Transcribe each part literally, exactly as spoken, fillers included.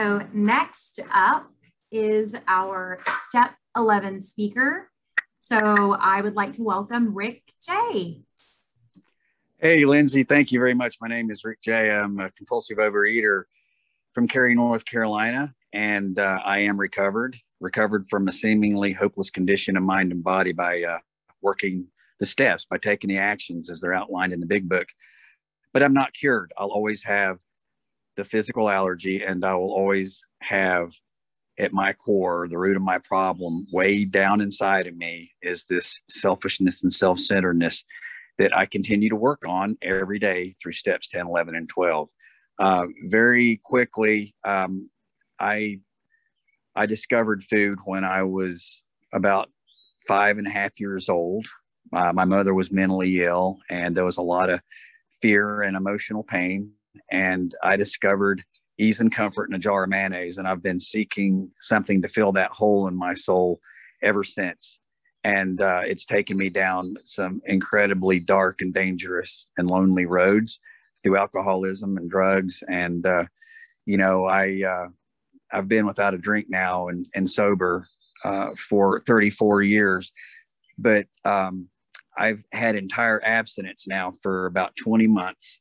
So next up is our Step eleven speaker. So I would like to welcome Rick J. Hey, Lindsay, thank you very much. My name is Rick J. I'm a compulsive overeater from Cary, North Carolina, and uh, I am recovered, recovered from a seemingly hopeless condition of mind and body by uh, working the steps, by taking the actions as they're outlined in the big book. But I'm not cured. I'll always have the physical allergy, and I will always have at my core, the root of my problem way down inside of me is this selfishness and self-centeredness that I continue to work on every day through steps ten, eleven, and twelve. Uh, very quickly, um, I, I discovered food when I was about five and a half years old. Uh, my mother was mentally ill, and there was a lot of fear and emotional pain. And I discovered ease and comfort in a jar of mayonnaise. And I've been seeking something to fill that hole in my soul ever since. And uh, it's taken me down some incredibly dark and dangerous and lonely roads through alcoholism and drugs. And, uh, you know, I, uh, I've been without a drink now and, and sober uh, for thirty-four years. But um, I've had entire abstinence now for about twenty months.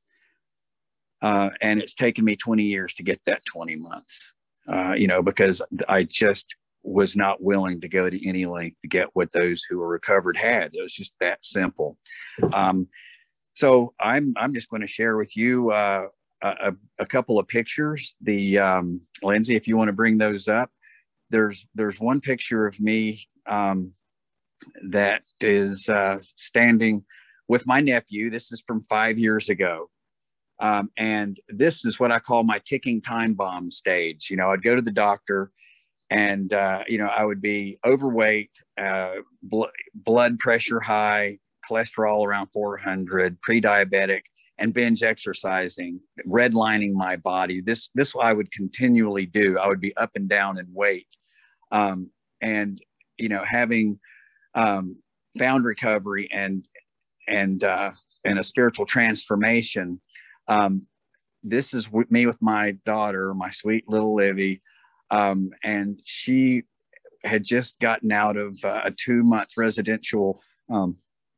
Uh, and it's taken me twenty years to get that twenty months, uh, you know, because I just was not willing to go to any length to get what those who were recovered had. It was just that simple. Um, so I'm, I'm just going to share with you uh, a, a couple of pictures. The um, Lindsay, if you want to bring those up, there's, there's one picture of me um, that is uh, standing with my nephew. This is from five years ago. Um, and this is what I call my ticking time bomb stage. You know, I'd go to the doctor and, uh, you know, I would be overweight, uh, bl- blood pressure high, cholesterol around four hundred, pre-diabetic, and binge exercising, redlining my body. This, this I would continually do. I would be up and down in weight. Um, and, you know, having um, found recovery and, and, uh, and a spiritual transformation, Um, this is with me with my daughter, my sweet little Livy. Um, and she had just gotten out of uh, a two month residential um,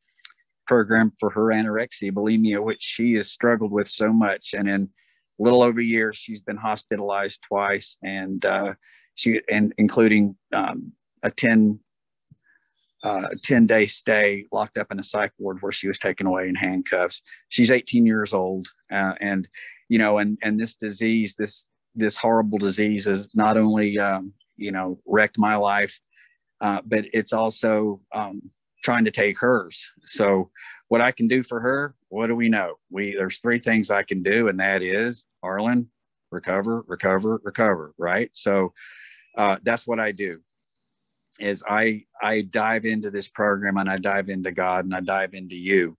program for her anorexia, bulimia, which she has struggled with so much. And in a little over a year, she's been hospitalized twice, and uh, she, and including um, a ten, uh, ten day stay locked up in a psych ward where she was taken away in handcuffs. She's eighteen years old. Uh, and, you know, and, and this disease, this, this horrible disease has not only, um, you know, wrecked my life, uh, but it's also um, trying to take hers. So what I can do for her, what do we know? We, there's three things I can do, and that is, Arlen, recover, recover, recover. Right. So uh, that's what I do. Is I, I dive into this program, and I dive into God, and I dive into you.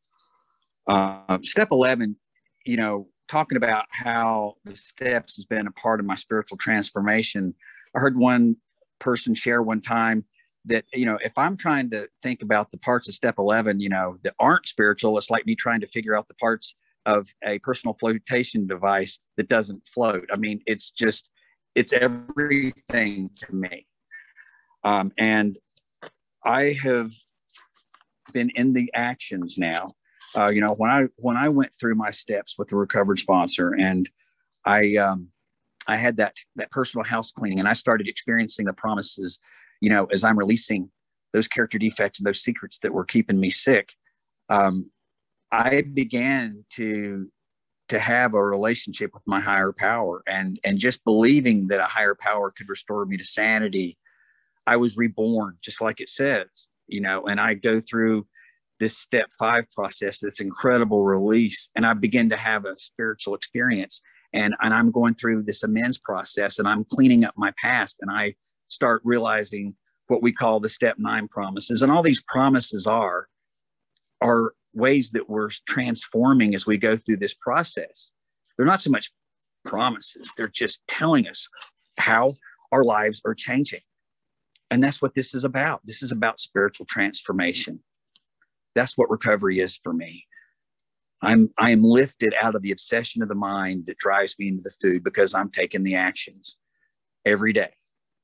Uh, step eleven, you know, talking about how the steps has been a part of my spiritual transformation. I heard one person share one time that, you know, if I'm trying to think about the parts of step eleven, you know, that aren't spiritual, it's like me trying to figure out the parts of a personal flotation device that doesn't float. I mean, it's just, it's everything to me. Um, and I have been in the actions now. Uh, you know, when I when I went through my steps with a recovered sponsor, and I um, I had that that personal house cleaning, and I started experiencing the promises, you know, as I'm releasing those character defects and those secrets that were keeping me sick. Um, I began to to have a relationship with my higher power, and and just believing that a higher power could restore me to sanity. I was reborn, just like it says, you know, and I go through this step five process, this incredible release, and I begin to have a spiritual experience, and, and I'm going through this amends process, and I'm cleaning up my past, and I start realizing what we call the step nine promises. And all these promises are, are ways that we're transforming as we go through this process. They're not so much promises. They're just telling us how our lives are changing. And that's what this is about. This is about spiritual transformation. That's what recovery is for me. I'm, I am lifted out of the obsession of the mind that drives me into the food because I'm taking the actions. every day.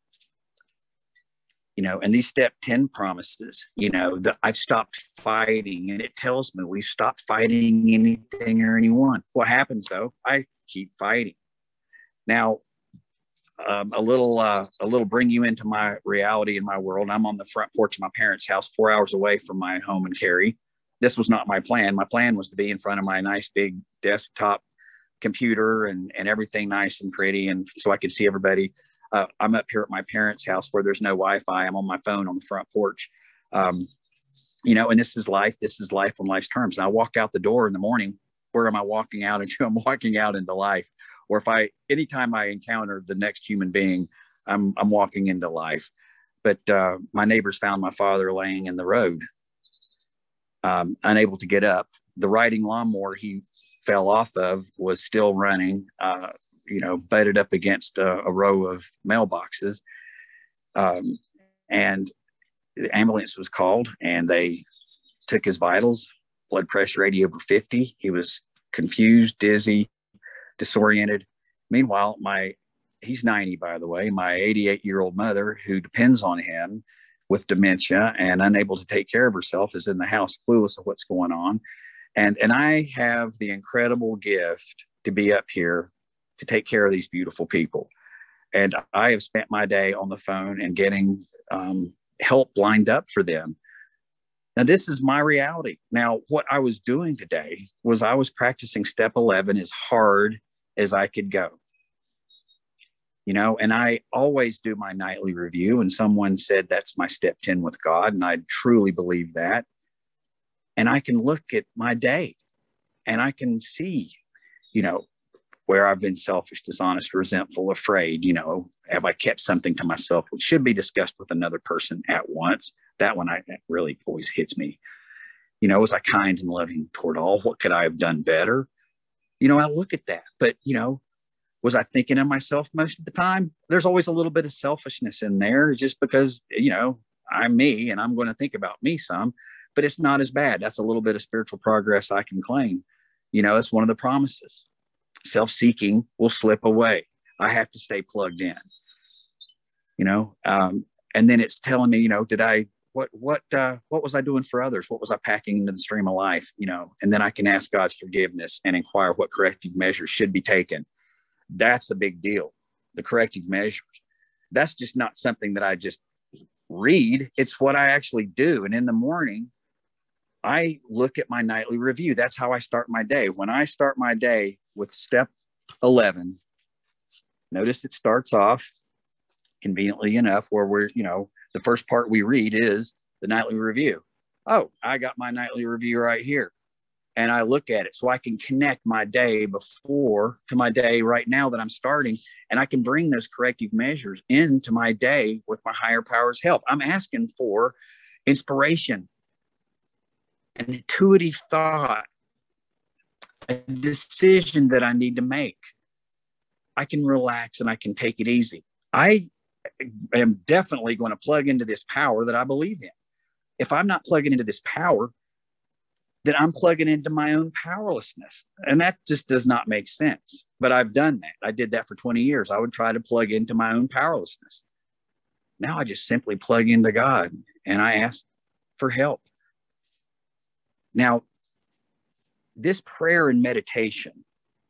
You know, and these step ten promises, you know, that I've stopped fighting, and it tells me we've stopped fighting anything or anyone. What happens though? I keep fighting. Now, um, a little, uh, a little bring you into my reality in my world. I'm on the front porch of my parents' house, four hours away from my home in Cary. This was not my plan. My plan was to be in front of my nice big desktop computer and, and everything nice and pretty, and so I could see everybody. Uh, I'm up here at my parents' house where there's no Wi-Fi. I'm on my phone on the front porch. Um, you know, and this is life. This is life on life's terms. And I walk out the door in the morning. Where am I walking out into? I'm walking out into life. Or if I, anytime I encounter the next human being, I'm, I'm walking into life. But uh, my neighbors found my father laying in the road, um, unable to get up. The riding lawnmower he fell off of was still running. Uh, you know, butted up against a, a row of mailboxes. Um, and the ambulance was called, and they took his vitals, blood pressure eighty over fifty. He was confused, dizzy, disoriented. Meanwhile, my, he's ninety, by the way, my eighty-eight year old mother, who depends on him with dementia and unable to take care of herself, is in the house, clueless of what's going on. And, and I have the incredible gift to be up here to take care of these beautiful people. And I have spent my day on the phone and getting um, help lined up for them. Now, this is my reality. Now, what I was doing today was I was practicing step eleven as hard as I could go. You know, and I always do my nightly review, and someone said that's my step ten with God. And I truly believe that. And I can look at my day and I can see, you know, where I've been selfish, dishonest, resentful, afraid. You know, have I kept something to myself, which should be discussed with another person at once? That one I, that really always hits me. You know, was I kind and loving toward all? What could I have done better? You know, I look at that. But, you know, was I thinking of myself most of the time? There's always a little bit of selfishness in there, just because, you know, I'm me and I'm going to think about me some, but it's not as bad. That's a little bit of spiritual progress I can claim. You know, it's one of the promises. Self-seeking will slip away. I have to stay plugged in, you know, um, and then it's telling me, you know, did I, what, what, uh, what was I doing for others? What was I packing into the stream of life? You know, and then I can ask God's forgiveness and inquire what corrective measures should be taken. That's a big deal. The corrective measures. That's just not something that I just read. It's what I actually do. And in the morning, I look at my nightly review. That's how I start my day. When I start my day with step eleven, notice it starts off conveniently enough where we're, you know, the first part we read is the nightly review. Oh, I got my nightly review right here. And I look at it so I can connect my day before to my day right now that I'm starting. And I can bring those corrective measures into my day with my higher power's help. I'm asking for inspiration, an intuitive thought, a decision that I need to make. I can relax and I can take it easy. I am definitely going to plug into this power that I believe in. If I'm not plugging into this power, then I'm plugging into my own powerlessness. And that just does not make sense. But I've done that. I did that for twenty years. I would try to plug into my own powerlessness. Now I just simply plug into God and I ask for help. Now, this prayer and meditation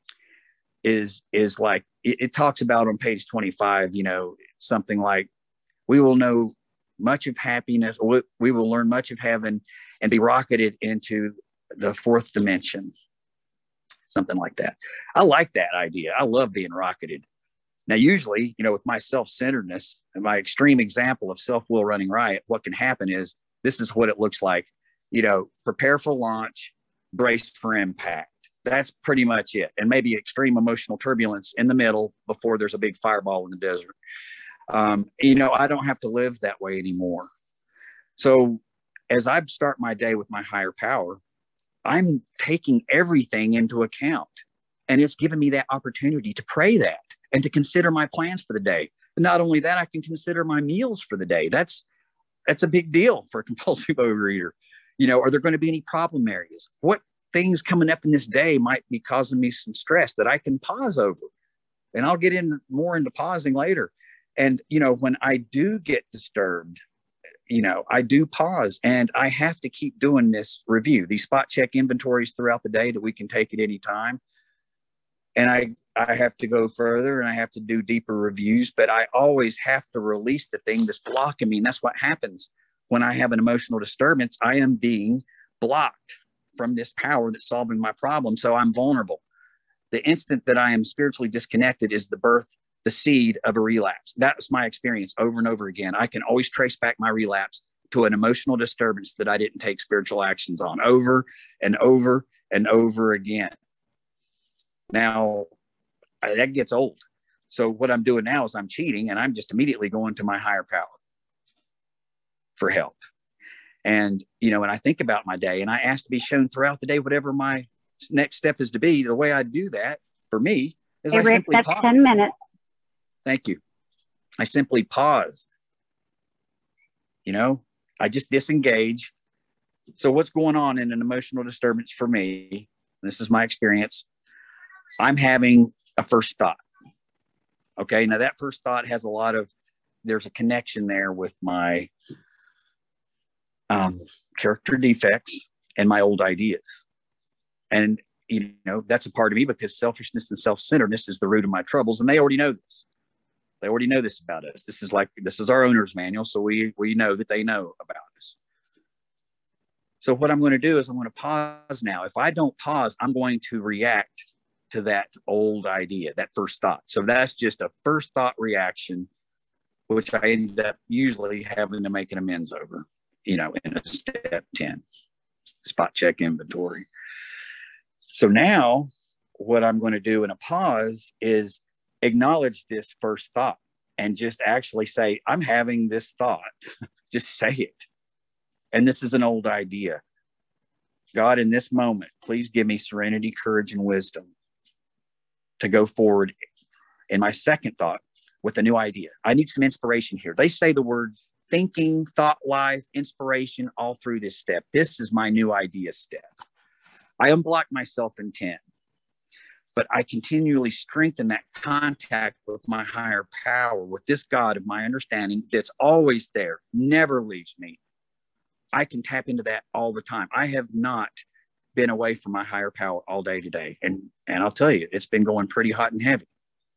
is, is like, it, it talks about on page twenty-five, you know, something like, we will know much of happiness, or we, we will learn much of heaven and be rocketed into the fourth dimension. Something like that. I like that idea. I love being rocketed. Now, usually, you know, with my self-centeredness and my extreme example of self-will running riot, what can happen is this is what it looks like. You know, prepare for launch, brace for impact. That's pretty much it. And maybe extreme emotional turbulence in the middle before there's a big fireball in the desert. Um, you know, I don't have to live that way anymore. So as I start my day with my higher power, I'm taking everything into account. And it's given me that opportunity to pray that and to consider my plans for the day. And not only that, I can consider my meals for the day. That's, that's a big deal for a compulsive overeater. You know, are there going to be any problem areas? What things coming up in this day might be causing me some stress that I can pause over? And I'll get in more into pausing later. And, you know, when I do get disturbed, you know, I do pause, and I have to keep doing this review, these spot check inventories throughout the day that we can take at any time. And I, I have to go further, and I have to do deeper reviews, but I always have to release the thing that's blocking me. And that's what happens when I have an emotional disturbance. I am being blocked from this power that's solving my problem. So I'm vulnerable. The instant that I am spiritually disconnected is the birth, the seed of a relapse. That's my experience over and over again. I can always trace back my relapse to an emotional disturbance that I didn't take spiritual actions on, over and over and over again. Now, that gets old. So what I'm doing now is I'm cheating, and I'm just immediately going to my higher power for help. And, you know, when I think about my day, and I ask to be shown throughout the day whatever my next step is to be, the way I do that for me is hey, I Rick, simply that's pause. ten minutes. Thank you. I simply pause. You know, I just disengage. So what's going on in an emotional disturbance for me, this is my experience, I'm having a first thought. Okay. Now that first thought has a lot of, there's a connection there with my um, character defects and my old ideas. And, you know, that's a part of me, because selfishness and self-centeredness is the root of my troubles. And they already know this. They already know this about us. This is like, this is our owner's manual. So we, we know that they know about us. So what I'm going to do is I'm going to pause now. If I don't pause, I'm going to react to that old idea, that first thought. So that's just a first thought reaction, which I end up usually having to make an amends over, you know, in a step ten, spot check inventory. So now what I'm going to do in a pause is acknowledge this first thought and just actually say, I'm having this thought. Just say it. And this is an old idea. God, in this moment, please give me serenity, courage, and wisdom to go forward in my second thought with a new idea. I need some inspiration here. They say the word thinking, thought life, inspiration all through this step. This is my new idea step. I unblock myself in ten, but I continually strengthen that contact with my higher power, with this God of my understanding that's always there, never leaves me. I can tap into that all the time. I have not been away from my higher power all day today. And, and I'll tell you, it's been going pretty hot and heavy.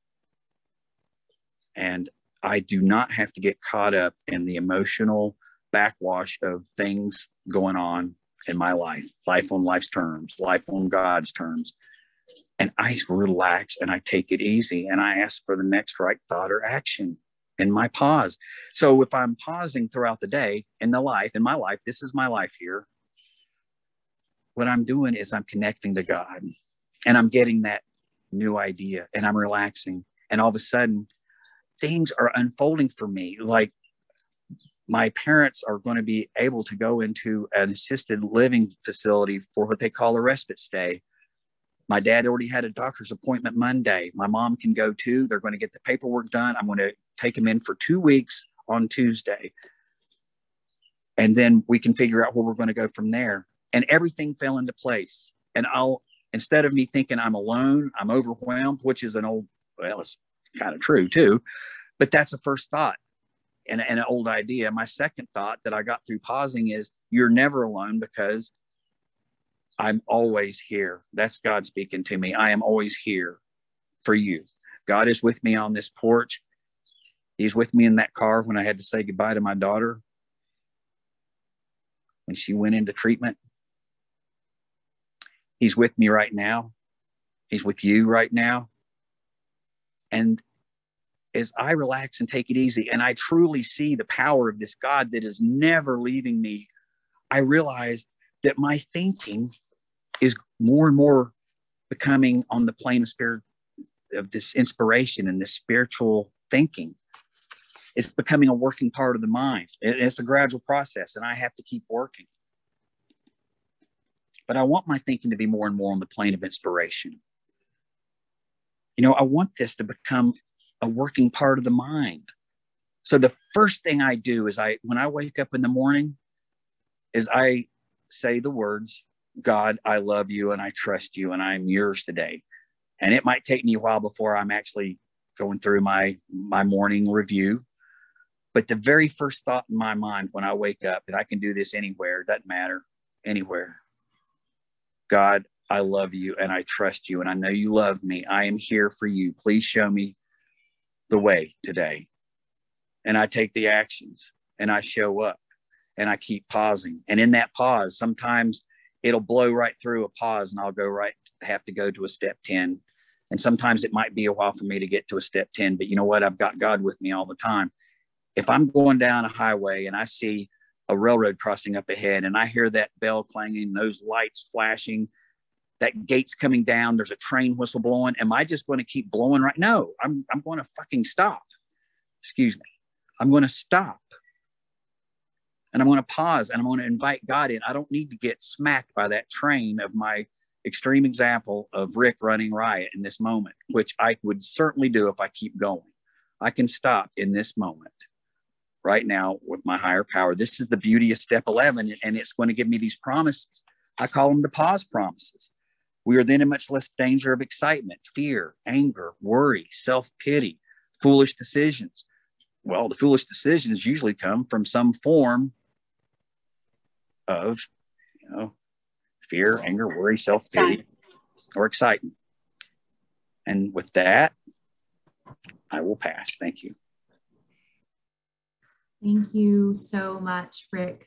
And I do not have to get caught up in the emotional backwash of things going on in my life, life on life's terms, life on God's terms. And I relax and I take it easy, and I ask for the next right thought or action in my pause. So if I'm pausing throughout the day in the life, in my life, this is my life here. What I'm doing is I'm connecting to God, and I'm getting that new idea, and I'm relaxing. And all of a sudden things are unfolding for me. Like my parents are going to be able to go into an assisted living facility for what they call a respite stay. My dad already had a doctor's appointment Monday. My mom can go too. They're going to get the paperwork done. I'm going to take them in for two weeks on Tuesday. And then we can figure out where we're going to go from there. And everything fell into place. And I'll, instead of me thinking I'm alone, I'm overwhelmed, which is an old, well, it's kind of true too, but that's a first thought and, and an old idea. My second thought that I got through pausing is you're never alone, because I'm always here. That's God speaking to me. I am always here for you. God is with me on this porch. He's with me in that car when I had to say goodbye to my daughter when she went into treatment. He's with me right now. He's with you right now. And as I relax and take it easy, and I truly see the power of this God that is never leaving me, I realized that my thinking is more and more becoming on the plane of spirit, of this inspiration and this spiritual thinking. It's becoming a working part of the mind. It's a gradual process, and I have to keep working. But I want my thinking to be more and more on the plane of inspiration. You know, I want this to become a working part of the mind. So the first thing I do is I, when I wake up in the morning, is I say the words, God, I love you and I trust you and I'm yours today. And it might take me a while before I'm actually going through my, my morning review. But the very first thought in my mind when I wake up, and I can do this anywhere, doesn't matter, anywhere. God, I love you and I trust you and I know you love me. I am here for you. Please show me the way today. And I take the actions and I show up and I keep pausing. And in that pause, sometimes it'll blow right through a pause and I'll go right, have to go to a step ten. And sometimes it might be a while for me to get to a step ten, but you know what? I've got God with me all the time. If I'm going down a highway and I see a railroad crossing up ahead and I hear that bell clanging, those lights flashing, that gate's coming down, there's a train whistle blowing, am I just going to keep blowing right? No, I'm, I'm going to fucking stop. Excuse me. I'm going to stop. And I'm going to pause and I'm going to invite God in. I don't need to get smacked by that train of my extreme example of Rick running riot in this moment, which I would certainly do if I keep going. I can stop in this moment right now with my higher power. This is the beauty of step eleven, and it's going to give me these promises. I call them the pause promises. We are then in much less danger of excitement, fear, anger, worry, self-pity, foolish decisions. Well, the foolish decisions usually come from some form of, you know, fear, anger, worry, self-pity, or excitement. And with that, I will pass. Thank you. Thank you so much, Rick.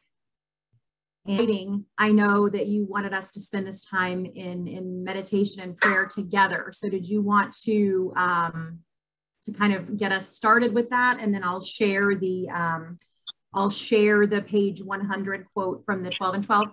And I know that you wanted us to spend this time in, in meditation and prayer together. So did you want to, um, to kind of get us started with that? And then I'll share the, um, I'll share the page one hundred quote from the twelve and twelve.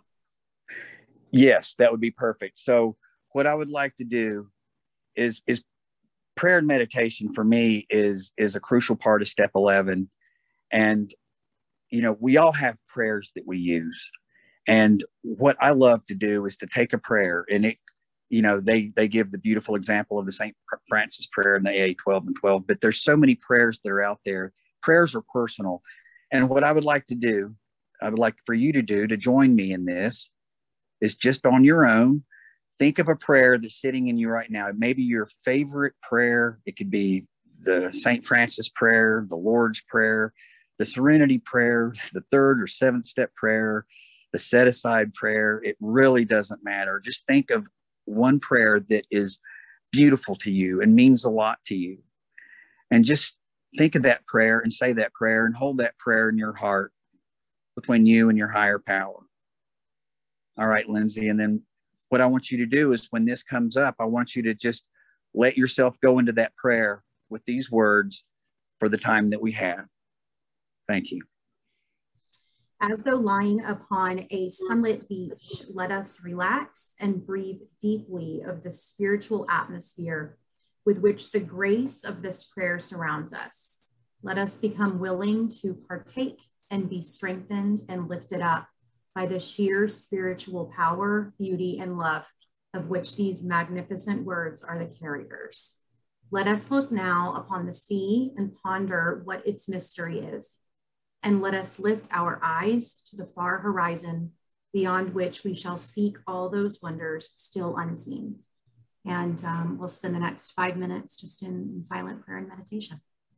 Yes, that would be perfect. So what I would like to do is, is prayer and meditation for me is, is a crucial part of step eleven. And, you know, we all have prayers that we use. And what I love to do is to take a prayer, and it, you know, they, they give the beautiful example of the Saint Francis prayer in the A A twelve and twelve, but there's so many prayers that are out there. Prayers are personal. And what I would like to do, I would like for you to do to join me in this is just on your own, think of a prayer that's sitting in you right now. Maybe your favorite prayer. It could be the Saint Francis prayer, the Lord's Prayer, the Serenity Prayer, the third or seventh step prayer, the set aside prayer. It really doesn't matter. Just think of one prayer that is beautiful to you and means a lot to you. And just think of that prayer and say that prayer and hold that prayer in your heart between you and your higher power. All right, Lindsay. And then what I want you to do is when this comes up, I want you to just let yourself go into that prayer with these words for the time that we have. Thank you. As though lying upon a sunlit beach, let us relax and breathe deeply of the spiritual atmosphere with which the grace of this prayer surrounds us. Let us become willing to partake and be strengthened and lifted up by the sheer spiritual power, beauty, and love of which these magnificent words are the carriers. Let us look now upon the sea and ponder what its mystery is. And let us lift our eyes to the far horizon, beyond which we shall seek all those wonders still unseen. And um, we'll spend the next five minutes just in, in silent prayer and meditation.